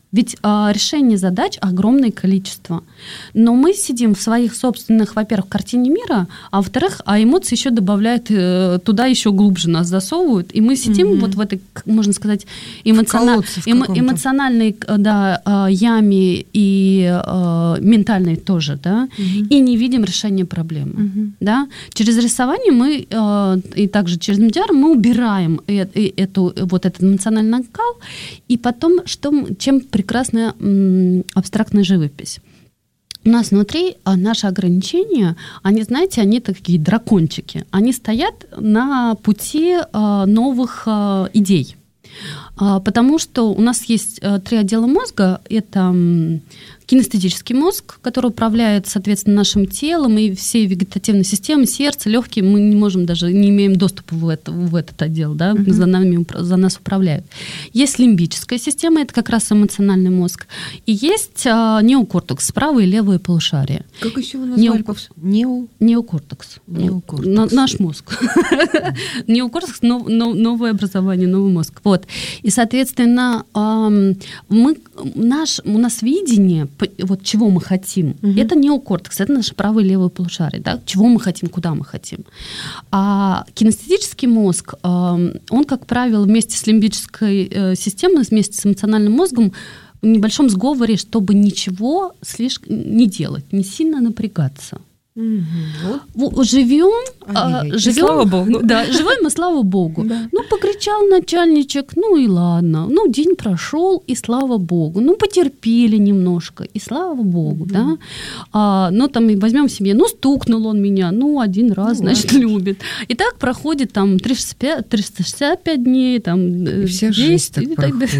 Ведь а, решение задач огромное количество. Но мы сидим в своих собственных, во-первых, картине мира, а во-вторых, а эмоции еще добавляют, э, туда еще глубже нас засовывают. И мы сидим mm-hmm. вот в этой, можно сказать, эмоциона... эмо... эмоциональной да, яме и э, ментальной тоже, да, mm-hmm. и не видим решения проблемы. Mm-hmm. Да? Через рисование мы, э, и также через медиар, мы убираем э, э, эту, вот этот эмоциональный накал, и потом, что, чем прекрасная м, абстрактная живопись. У нас внутри а, наши ограничения, они, знаете, они такие дракончики. Они стоят на пути а, новых а, идей. А, потому что у нас есть а, три отдела мозга. Это м, кинестетический мозг, который управляет, соответственно, нашим телом и всей вегетативной системой, сердце, легкие. Мы не можем даже, не имеем доступа в, это, в этот отдел, да, mm-hmm. за, нами, за нас управляют. Есть лимбическая система, это как раз эмоциональный мозг. И есть а, неокортекс, правое и левое полушарие. Как еще вы назвали? Нео... Неокортекс. Неокортекс. На, наш мозг. Неокортекс, новое образование, новый мозг. Вот. И, соответственно, мы, наш, у нас видение, вот чего мы хотим, угу. это неокортекс, это наше правое и левое полушарие, да, чего мы хотим, куда мы хотим. А кинестетический мозг, он, как правило, вместе с лимбической системой, вместе с эмоциональным мозгом в небольшом сговоре, чтобы ничего слишком не делать, не сильно напрягаться. Угу. Живем, а, живем, слава богу. Да, живем, и слава богу. Да. Ну, покричал начальничек, ну и ладно. Ну, день прошел, и слава богу. Ну, потерпели немножко, и слава богу, угу. да. А, ну, там, возьмем в себе, ну, стукнул он меня, ну, один раз, ну, значит, ладно. Любит. И так проходит там триста шестьдесят пять дней, там, и вся жизнь так проходит.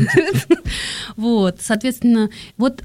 Вот, соответственно, вот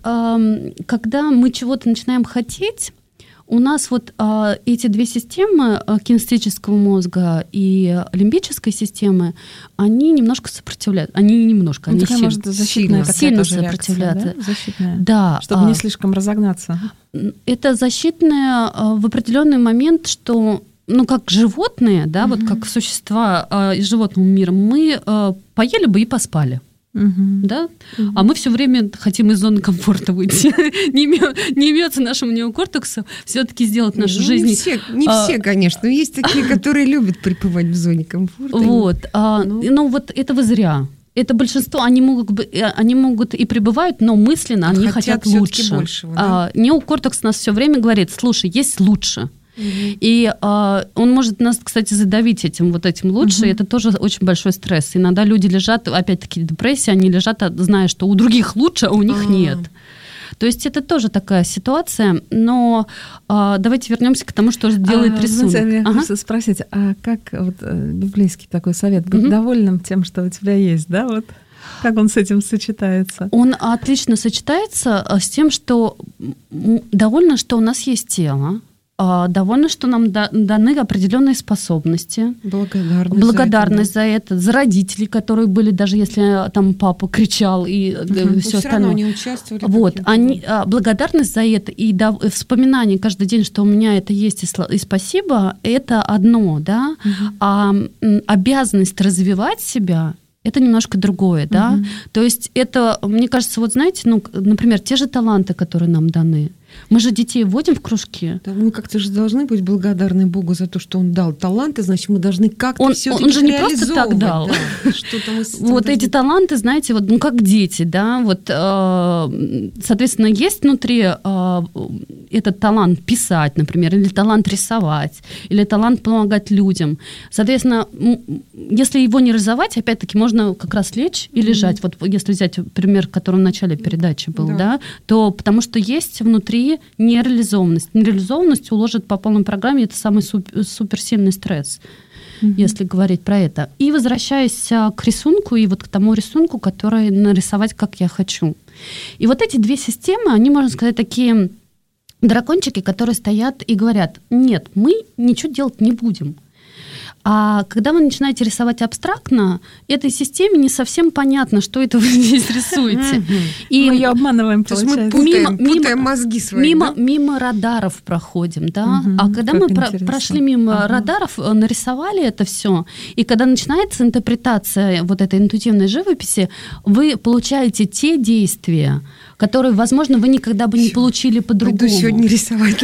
когда мы чего-то начинаем хотеть, у нас вот а, эти две системы, а, кинестетического мозга и лимбической системы, они немножко сопротивляют. Они немножко, ну, они такая, сильно, может, защитная сильно сопротивляются. Реакция, да? Защитная. Да. Чтобы а, не слишком разогнаться. Это защитная а, в определенный момент, что, ну, как животные, да, угу. вот как существа а, из животного мира, мы а, поели бы и поспали. Uh-huh. Да? Uh-huh. А мы все время хотим из зоны комфорта выйти. не, имё, не имется нашему неокортексу все-таки сделать нашу ну, жизнь. Не все, не а, все, конечно. Есть такие, которые любят пребывать в зоне комфорта. Вот. А, ну. ну вот этого зря. Это большинство, они могут, они могут и пребывают, но мысленно они хотят, хотят лучше. Большего, да? а, неокортекс нас все время говорит: слушай, есть лучше. Uh-huh. И а, он может нас, кстати, задавить этим вот этим лучше. Uh-huh. Это тоже очень большой стресс. Иногда люди лежат, опять-таки депрессия, они лежат, зная, что у других лучше, а у них uh-huh. нет. То есть это тоже такая ситуация. Но а, давайте вернемся к тому, что делает а, рисунок. Знаете, я ага. хочу спросить, а как вот библейский такой совет, быть uh-huh. довольным тем, что у тебя есть, да, вот? Как он с этим сочетается? Он отлично сочетается с тем, что довольно, что у нас есть тело. Довольно, что нам даны определенные способности. Благодарность, Благодарность за, это, да. за это, за родителей, которые были, даже если там папа кричал и угу. все остальное. Равно они участвовали. Вот, они, благодарность за это и да, вспоминание каждый день, что у меня это есть, и, и спасибо, это одно, да. Угу. А обязанность развивать себя — это немножко другое, да. Угу. То есть это, мне кажется, вот знаете, ну, например, те же таланты, которые нам даны. Мы же детей вводим в кружки. Да, мы как-то же должны быть благодарны Богу за то, что Он дал таланты, значит, мы должны как-то он, всё-таки Он же не просто так дал. Да, что-то мы вот должны... эти таланты, знаете, вот, ну, как дети, да, вот, э, соответственно, есть внутри э, этот талант писать, например, или талант рисовать, или талант помогать людям. Соответственно, если его не реализовать, опять-таки, можно как раз лечь и лежать. Mm-hmm. Вот если взять пример, который в начале передачи был, да. да, то потому что есть внутри нереализованность. Нереализованность уложит по полной программе, это самый супер, суперсильный стресс, mm-hmm. если говорить про это. И возвращаясь к рисунку, и вот к тому рисунку, который нарисовать, как я хочу. И вот эти две системы, они, можно сказать, такие дракончики, которые стоят и говорят: нет, мы ничего делать не будем. А когда вы начинаете рисовать абстрактно, этой системе не совсем понятно, что это вы здесь рисуете. И мы ее обманываем, получается. Мы путаем, мимо, путаем мозги свои. Мимо, да? мимо радаров проходим, да. Угу, а когда мы про- прошли мимо ага. радаров, нарисовали это все, и когда начинается интерпретация вот этой интуитивной живописи, вы получаете те действия, которые, возможно, вы никогда бы не получили по-другому. Пойду сегодня рисовать.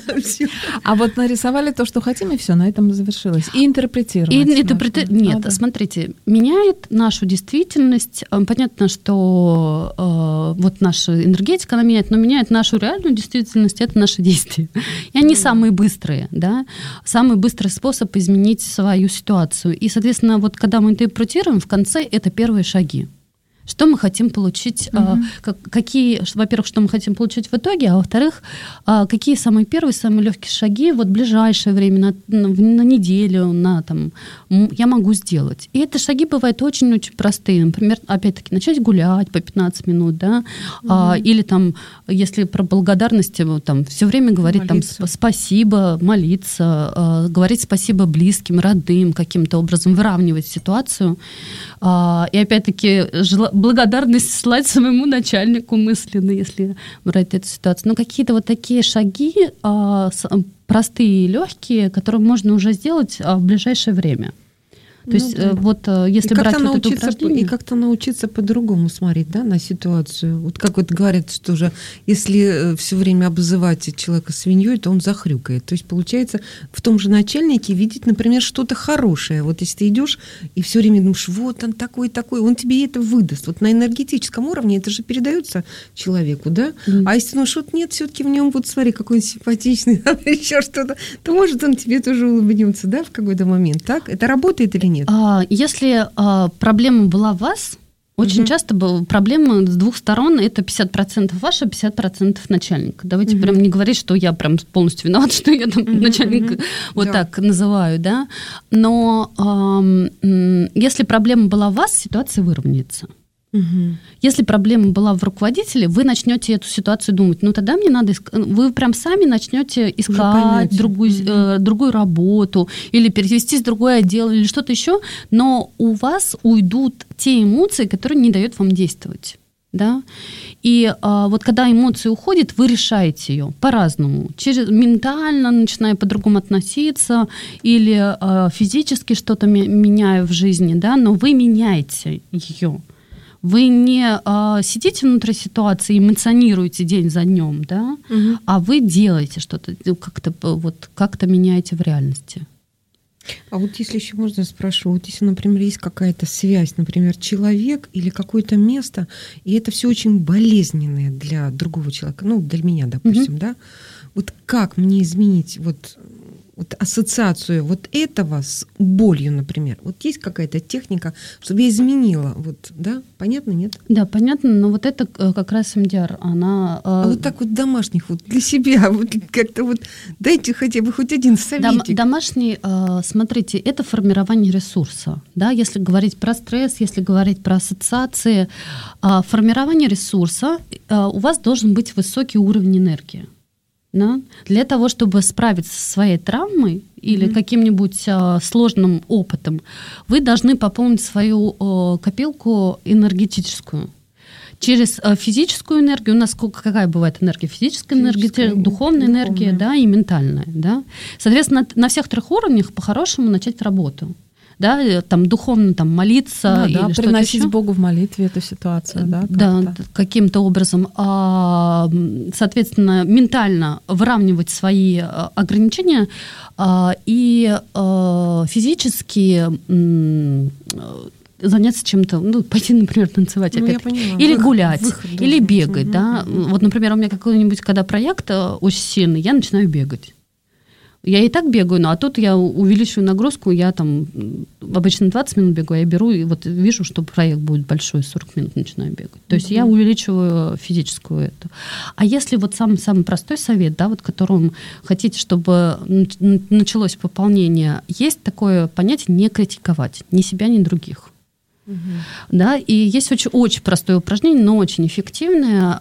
А вот нарисовали то, что хотим, и все, на этом завершилось. И интерпретировать. И интерпрети... Нет, а, да. смотрите, меняет нашу действительность. Понятно, что э, вот наша энергетика, она меняет, но меняет нашу реальную действительность, это наши действия. И они mm. самые быстрые, да, самый быстрый способ изменить свою ситуацию. И, соответственно, вот когда мы интерпретируем, в конце это первые шаги. Что мы хотим получить, mm-hmm. как, какие, во-первых, что мы хотим получить в итоге, а во-вторых, какие самые первые, самые легкие шаги вот в ближайшее время, на, на неделю, на, там, я могу сделать. И эти шаги бывают очень-очень простые. Например, опять-таки, начать гулять по пятнадцать минут, да, mm-hmm. а, или там, если про благодарность, там, все время говорить там, спасибо, молиться, а, говорить спасибо близким, родным, каким-то образом выравнивать ситуацию. А, и опять-таки, желать благодарность слать своему начальнику мысленно, если брать эту ситуацию. Но какие-то вот такие шаги а, с, простые и легкие, которые можно уже сделать а, в ближайшее время. То ну, есть да. вот если и брать вот это упражнение... И как-то научиться по-другому смотреть, да, на ситуацию. Вот как вот говорят, что же, если все время обзывать человека свиньей, то он захрюкает. То есть получается в том же начальнике видеть, например, что-то хорошее. Вот если ты идешь и все время думаешь, вот он такой, такой, он тебе это выдаст. Вот на энергетическом уровне это же передается человеку, да? Mm. А если ну что-то нет, все-таки в нем, вот смотри, какой он симпатичный, еще что-то, то может он тебе тоже улыбнется, да, в какой-то момент. Так? Это работает или нет? Нет. Если а, проблема была в вас, очень угу. часто была проблема с двух сторон, это пятьдесят процентов ваша, пятьдесят процентов начальника. Давайте угу. прям не говорить, что я прям полностью виновата, что я там угу. начальника угу. вот да. так называю, да. Но а, если проблема была в вас, ситуация выровняется. Угу. Если проблема была в руководителе, вы начнете эту ситуацию думать, ну тогда мне надо искать, вы прям сами начнете искать другую, угу. э, другую работу или перевестись в другой отдел или что-то еще, но у вас уйдут те эмоции, которые не дают вам действовать. Да? И а, вот когда эмоции уходят, вы решаете ее по-разному. Через, ментально начиная по-другому относиться или а, физически что-то меняя в жизни, да? Но вы меняете ее. Вы не а, сидите внутри ситуации, эмоционируете день за днем, да? Угу. А вы делаете что-то, как-то, вот, как-то меняете в реальности. А вот если еще можно спрошу, вот если, например, есть какая-то связь, например, человек или какое-то место, и это все очень болезненное для другого человека, ну, для меня, допустим, угу. да? Вот как мне изменить вот... Вот ассоциацию вот этого с болью, например. Вот есть какая-то техника, чтобы я изменила. Вот, да? Понятно, нет? Да, понятно, но вот это как раз эм ди ар, она... А э... вот так вот домашних, вот для себя, вот как-то вот дайте хотя бы хоть один советик. Дом, домашний, э, смотрите, это формирование ресурса. Да? Если говорить про стресс, если говорить про ассоциации, э, формирование ресурса, э, у вас должен быть высокий уровень энергии. Да? Для того, чтобы справиться со своей травмой или mm-hmm. каким-нибудь а, сложным опытом, вы должны пополнить свою а, копилку энергетическую. Через а, физическую энергию, у нас сколько, какая бывает энергия? Физическая, физическая энергия, духовная, духовная энергия, да, и ментальная. Да? Соответственно, на всех трех уровнях по-хорошему начать работу. Да, там духовно там, молиться а, или да, что-то приносить еще. Богу в молитве эту ситуацию. Да, да каким-то образом. А, соответственно, ментально выравнивать свои ограничения а, и а, физически м, заняться чем-то, ну, пойти, например, танцевать ну, опять или выход, гулять, выход, или бегать. Угу, да? Угу. Вот, например, у меня какой-нибудь, когда проект очень сильный, я начинаю бегать. Я и так бегаю, ну, а тут я увеличиваю нагрузку, я там обычно двадцать минут бегаю, я беру и вот вижу, что проект будет большой, сорок минут начинаю бегать. То есть mm-hmm. я увеличиваю физическую эту. А если вот самый-самый простой совет, да, вот которым хотите, чтобы началось пополнение, есть такое понятие не критиковать ни себя, ни других. Угу. Да, и есть очень, очень простое упражнение, но очень эффективное.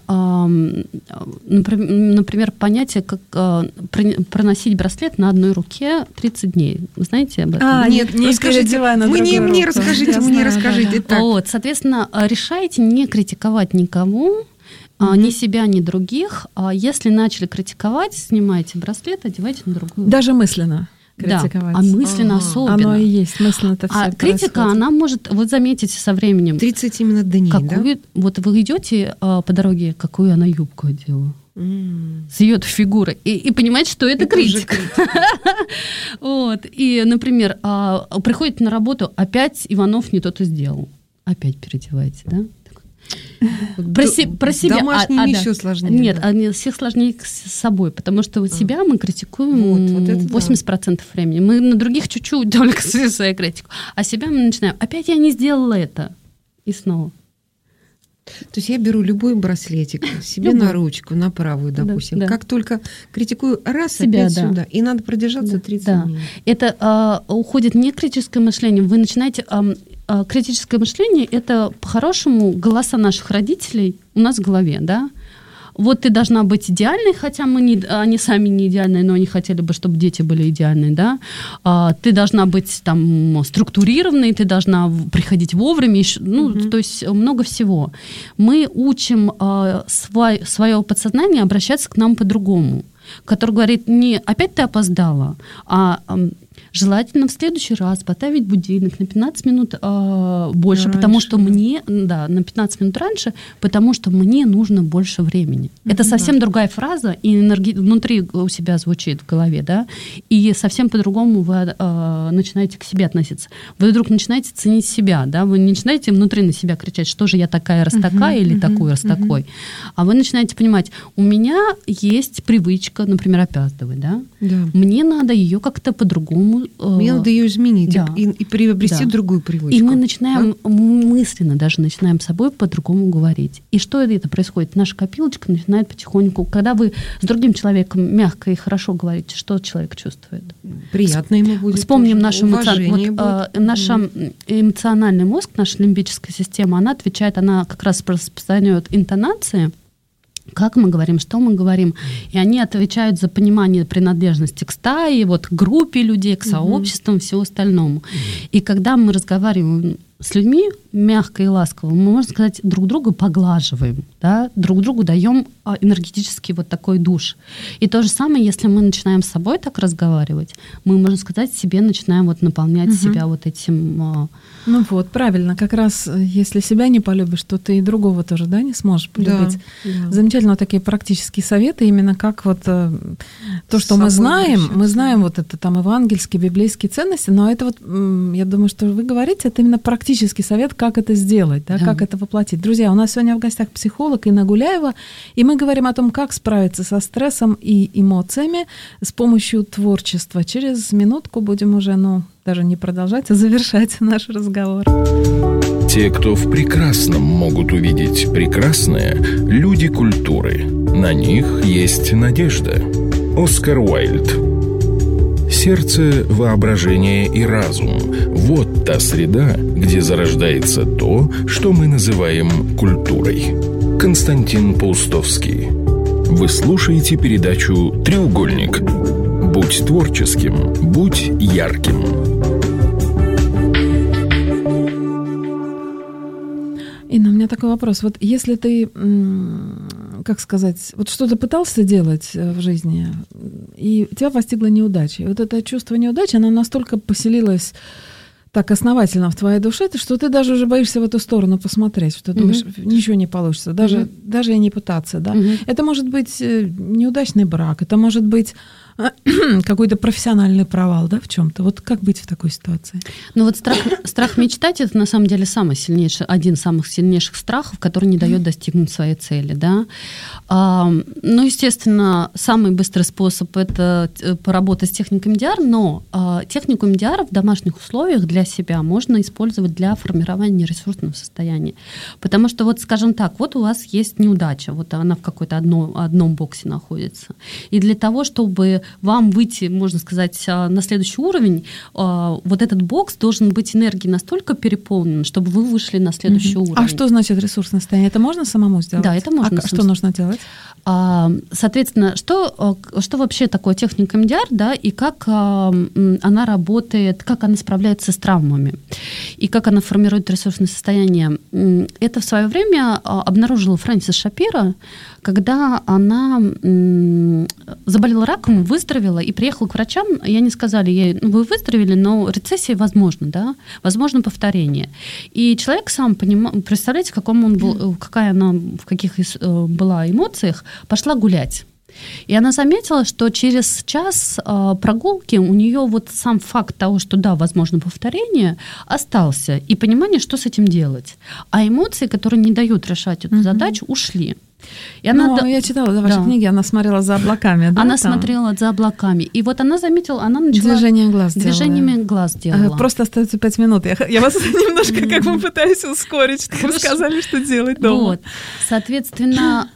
Например, понятие, как проносить браслет на одной руке тридцать дней. Вы знаете об этом? А, нет, не расскажите, на мне, мне расскажите, мне расскажите. Да, да. Вот, соответственно, решайте не критиковать никого, Mm-hmm. ни себя, ни других. А если начали критиковать, снимайте браслет, одевайте на другую. Даже мысленно критиковать. Да, а мысленно ага. особенно. Оно и есть, мысленно-то все А критика, происходит. Она может, вы заметите со временем. тридцать именно дней, какую, да? Вот вы идете а, по дороге, какую она юбку одела. Mm. С ее фигурой. И, и понимаете, что это, это критика. Вот. И, например, а, приходите на работу, опять Иванов не то-то сделал. Опять переодеваете, да? Про, си, про себя. Домашним а, а, еще да. сложнее. Нет, да. они всех сложнее с собой, потому что вот а. себя мы критикуем вот, вот это восемьдесят процентов да. времени. Мы на других чуть-чуть только свою критику. А себя мы начинаем. Опять я не сделала это. И снова. То есть я беру любой браслетик себе любой. На ручку, на правую, допустим. Да, да. Как только критикую, раз, себя, опять да. сюда. И надо продержаться да, тридцать да. дней. Это а, уходит не критическое мышление. Вы начинаете... А, критическое мышление – это, по-хорошему, голоса наших родителей у нас в голове, да? Вот ты должна быть идеальной, хотя мы не, они сами не идеальные, но они хотели бы, чтобы дети были идеальные, да? А, ты должна быть там структурированной, ты должна приходить вовремя, ну, mm-hmm. то есть много всего. Мы учим а, свой, свое подсознание обращаться к нам по-другому, который говорит не «опять ты опоздала», а желательно в следующий раз поставить будильник на пятнадцать минут э, больше, раньше, потому что да. мне, да, на пятнадцать минут раньше, потому что мне нужно больше времени. Mm-hmm. Это совсем да. другая фраза, и энерги... внутри у себя звучит в голове, да, и совсем по-другому вы э, начинаете к себе относиться. Вы вдруг начинаете ценить себя, да, вы не начинаете внутри на себя кричать, что же я такая, раз такая, mm-hmm. или mm-hmm. такой, раз mm-hmm. такой, а вы начинаете понимать, у меня есть привычка, например, опаздывать, да, да. мне надо ее как-то по-другому мне надо ее изменить да. и, и приобрести да. другую привычку. И мы начинаем, да? мысленно даже начинаем с собой по-другому говорить. И что это происходит? Наша копилочка начинает потихоньку... Когда вы с другим человеком мягко и хорошо говорите, что человек чувствует? Приятно ему будет. Вспомним нашу эмоци... вот, будет. А, наш эмоциональный мозг, наша лимбическая система, она отвечает, она как раз распространяет интонации, как мы говорим, что мы говорим. И они отвечают за понимание принадлежности к стае, вот, к группе людей, к сообществам, mm-hmm. всему остальному. Mm-hmm. И когда мы разговариваем с людьми мягко и ласково, мы, можно сказать, друг друга поглаживаем, да? Друг другу даем энергетический вот такой душ. И то же самое, если мы начинаем с собой так разговаривать, мы, можно сказать, себе начинаем вот наполнять угу. себя вот этим... Ну вот, правильно. Как раз если себя не полюбишь, то ты и другого тоже, да, не сможешь полюбить. Да, да. Замечательно вот такие практические советы, именно как вот то, что мы знаем, общаться. Мы знаем вот это там евангельские, библейские ценности, но это вот, я думаю, что вы говорите, это именно практический совет, как это сделать, да, да. как это воплотить. Друзья, у нас сегодня в гостях психолог Инна Гуляева, и мы говорим о том, как справиться со стрессом и эмоциями с помощью творчества. Через минутку будем уже, ну, даже не продолжать, а завершать наш разговор. Те, кто в прекрасном могут увидеть прекрасное, люди культуры. На них есть надежда. Оскар Уайльд. Сердце, воображение и разум – вот та среда, где зарождается то, что мы называем культурой. Константин Паустовский. Вы слушаете передачу «Треугольник». Будь творческим, будь ярким. Инна, у меня такой вопрос. Вот если ты, как сказать, вот что-то пытался делать в жизни, и тебя постигла неудача, и вот это чувство неудачи, оно настолько поселилось так основательно в твоей душе, что ты даже уже боишься в эту сторону посмотреть, что ты думаешь, mm-hmm. ничего не получится, даже, mm-hmm. даже и не пытаться. Да? Mm-hmm. Это может быть неудачный брак, это может быть какой-то профессиональный провал, да, в чем-то. Вот как быть в такой ситуации? Ну вот страх, страх мечтать — это на самом деле самый сильнейший, один из самых сильнейших страхов, который не дает достигнуть своей цели, да. А, ну, естественно, самый быстрый способ — это поработать с техникой эм ди ар, но а, технику эм ди ар в домашних условиях для для себя можно использовать для формирования ресурсного состояния. Потому что, вот, скажем так, вот у вас есть неудача, вот она в какой-то одно, одном боксе находится. И для того, чтобы вам выйти, можно сказать, на следующий уровень, вот этот бокс должен быть энергией настолько переполнен, чтобы вы вышли на следующий mm-hmm. уровень. А что значит ресурсное состояние? Это можно самому сделать? Да, это можно. А что нужно делать? Соответственно, что, что вообще такое техника эм ди ар, да, и как она работает, как она справляется с травмами, и как она формирует ресурсное состояние. Это в свое время обнаружила Фрэнсис Шапиро, когда она заболела раком, выздоровела и приехала к врачам, и они сказали ей: ну, вы выздоровели, но рецессия возможна, да, возможно повторение. И человек сам понимал, представляете, в каком он был, какая она, в каких была эмоциях, пошла гулять. И она заметила, что через час э, прогулки у нее вот сам факт того, что да, возможно повторение, остался. И понимание, что с этим делать. А эмоции, которые не дают решать эту mm-hmm. задачу, ушли. И она, ну, я читала да, ваши да. книги, она смотрела за облаками, да? Она там? смотрела за облаками. И вот она заметила, она начала... Движением глаз Движениями делала. глаз делала. Просто остается пять минут. Я, я вас немножко как бы пытаюсь ускорить, чтобы вы сказали, что делать дома. Вот. Соответственно...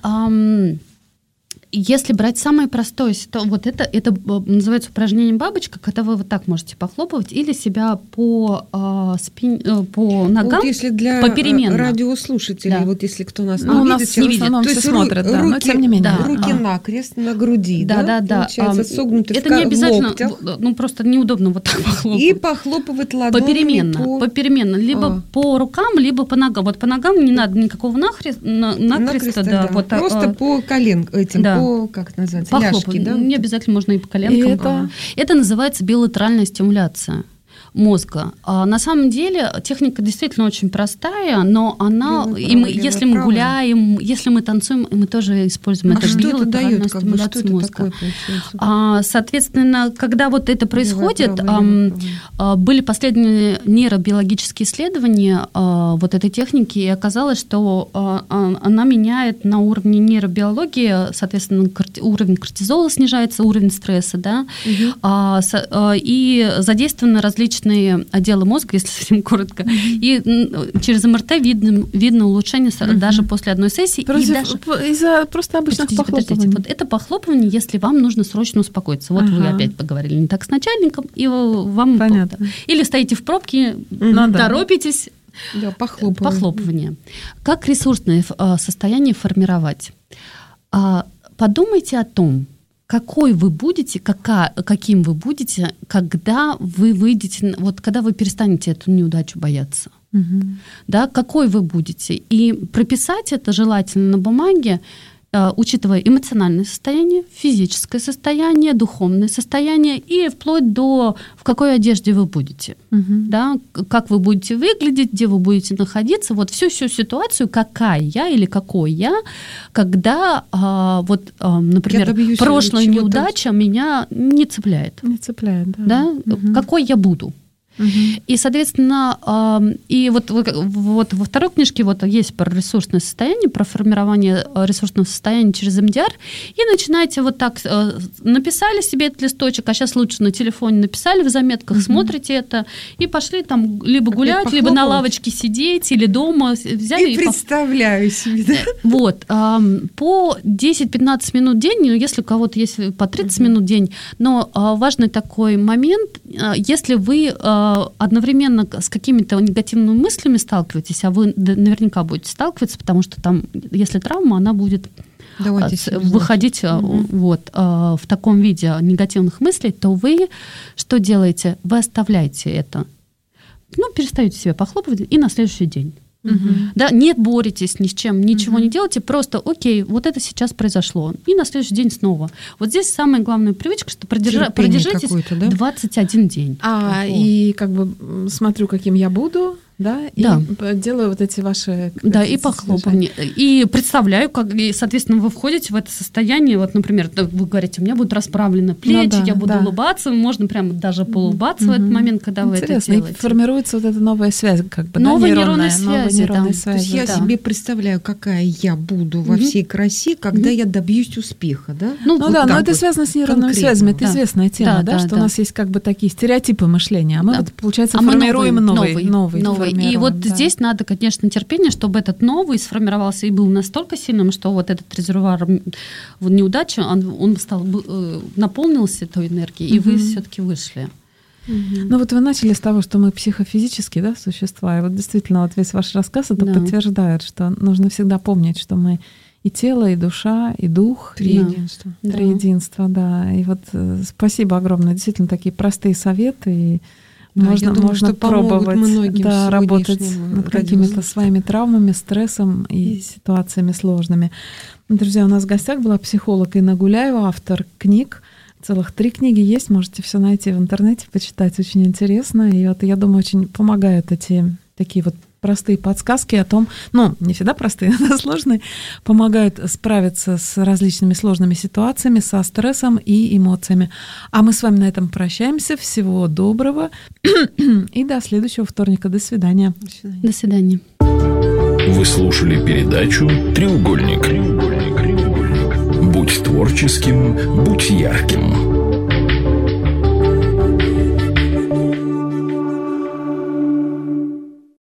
Если брать самое простое, то вот это, это называется упражнение бабочка, когда вы вот так можете похлопывать или себя по, э, спин, э, по ногам, вот если для попеременно. Радиослушателей, да. вот если кто нас ну, не у видит, нас не видит, то есть смотрят, ру- да, руки, но тем не менее. Да. Руки а. накрест на груди, да, да, да, получается, да. согнуты это в, не обязательно, локтях. Ну, просто неудобно вот так похлопывать. И похлопывать ладонями попеременно, по... попеременно, либо а. по рукам, либо по ногам. Вот по ногам не надо никакого нахрест, на, накреста, накреста, да. да. Вот, просто а, по коленкам, этим, да. по, как это называется, ляжки, да? Не обязательно можно и по коленкам. И это... это называется билатеральная стимуляция мозга. А на самом деле техника действительно очень простая, но она, лево, и мы, право, если лево, мы гуляем, если мы танцуем, мы тоже используем а это билатеральную дает, стимуляцию как бы, мозга. Такое, а, соответственно, когда вот это происходит, лево, право, лево, а, были последние нейробиологические исследования а, вот этой техники, и оказалось, что а, она меняет на уровне нейробиологии, соответственно, корти, уровень кортизола снижается, уровень стресса, да, угу. а, с, а, и задействованы различные отделы мозга, если совсем коротко, mm-hmm. и через эм эр тэ видно, видно улучшение mm-hmm. даже после одной сессии. Просто, и даже... из-за просто обычных подождите, похлопываний. Подождите. Вот это похлопывание, если вам нужно срочно успокоиться. Вот ага. вы опять поговорили не так с начальником, и вам... Понятно. Или стоите в пробке, mm-hmm. торопитесь. Да, похлопывание. Похлопывание. Как ресурсное состояние формировать? Подумайте о том, какой вы будете, какая, каким вы будете, когда вы выйдете, вот когда вы перестанете эту неудачу бояться. Угу. Да, какой вы будете. И прописать это желательно на бумаге, э, учитывая эмоциональное состояние, физическое состояние, духовное состояние и вплоть до в какой одежде вы будете. Угу. Да, как вы будете выглядеть, где вы будете находиться. Вот всю-всю ситуацию, какая я или какой я, когда, э, вот, э, например, прошлая неудача меня не цепляет. Не цепляет, да. Да? Угу. Какой я буду. Uh-huh. И, соответственно, э, и вот, вот во второй книжке вот есть про ресурсное состояние, про формирование ресурсного состояния через эм ди ар, и начинаете вот так, э, написали себе этот листочек, а сейчас лучше на телефоне написали в заметках, uh-huh. смотрите это, и пошли там либо гулять, либо на лавочке сидеть, или дома взяли. И, и представляю себе, да? Вот, э, по десять-пятнадцать минут в день, ну, если у кого-то есть по тридцать uh-huh. минут в день, но э, важный такой момент, э, если вы э, одновременно с какими-то негативными мыслями сталкиваетесь, а вы наверняка будете сталкиваться, потому что там, если травма, она будет Давайте выходить угу. вот, в таком виде негативных мыслей, то вы что делаете? Вы оставляете это. Ну, перестаете себя похлопывать и на следующий день. Угу. Да, не боретесь ни с чем, ничего угу. не делайте, просто окей, вот это сейчас произошло, и на следующий день снова. Вот здесь самая главная привычка, что продержа, продержитесь да? двадцать один день. А, Ого. И как бы смотрю, каким я буду, да, и да. делаю вот эти ваши... Да, и похлопывания. И представляю, как, и, соответственно, вы входите в это состояние, вот, например, вы говорите, у меня будут расправлены плечи, ну, да, я буду да. улыбаться, можно прямо даже поулыбаться mm-hmm. в этот момент, когда Интересно. вы это делаете. И формируется вот эта новая связь, как бы, новые да, нейронные связи. Новые нейронные да. связи. То есть да. я себе представляю, какая я буду mm-hmm. во всей красе, когда mm-hmm. я добьюсь успеха, да? Ну, ну вот да, но это вот связано с нейронными конкретно. связями, это да. известная тема, да, да, да что да. у нас есть как бы такие стереотипы мышления, а мы, да. вот, получается, а формируем новый. новый, новый, новый. И вот да. здесь надо, конечно, терпение, чтобы этот новый сформировался и был настолько сильным, что вот этот резервуар неудачи, он, он стал, наполнился той энергией, и угу. вы все-таки вышли. Угу. Ну вот вы начали с того, что мы психофизические, да, существа, и вот действительно вот весь ваш рассказ это да. подтверждает, что нужно всегда помнить, что мы и тело, и душа, и дух. Триединство. И, Триединство, да. да. И вот спасибо огромное, действительно такие простые советы, и Да, можно, думаю, можно пробовать да, работать над какими-то своими травмами, стрессом и ситуациями сложными. Друзья, у нас в гостях была психолог Инна Гуляева, автор книг. Целых три книги есть, можете все найти в интернете, почитать, очень интересно. И вот, я думаю, очень помогают эти такие вот простые подсказки о том, ну, не всегда простые, но сложные, помогают справиться с различными сложными ситуациями, со стрессом и эмоциями. А мы с вами на этом прощаемся. Всего доброго и до следующего вторника. До свидания. До свидания. До свидания. Вы слушали передачу «Треугольник». Будь творческим, будь ярким.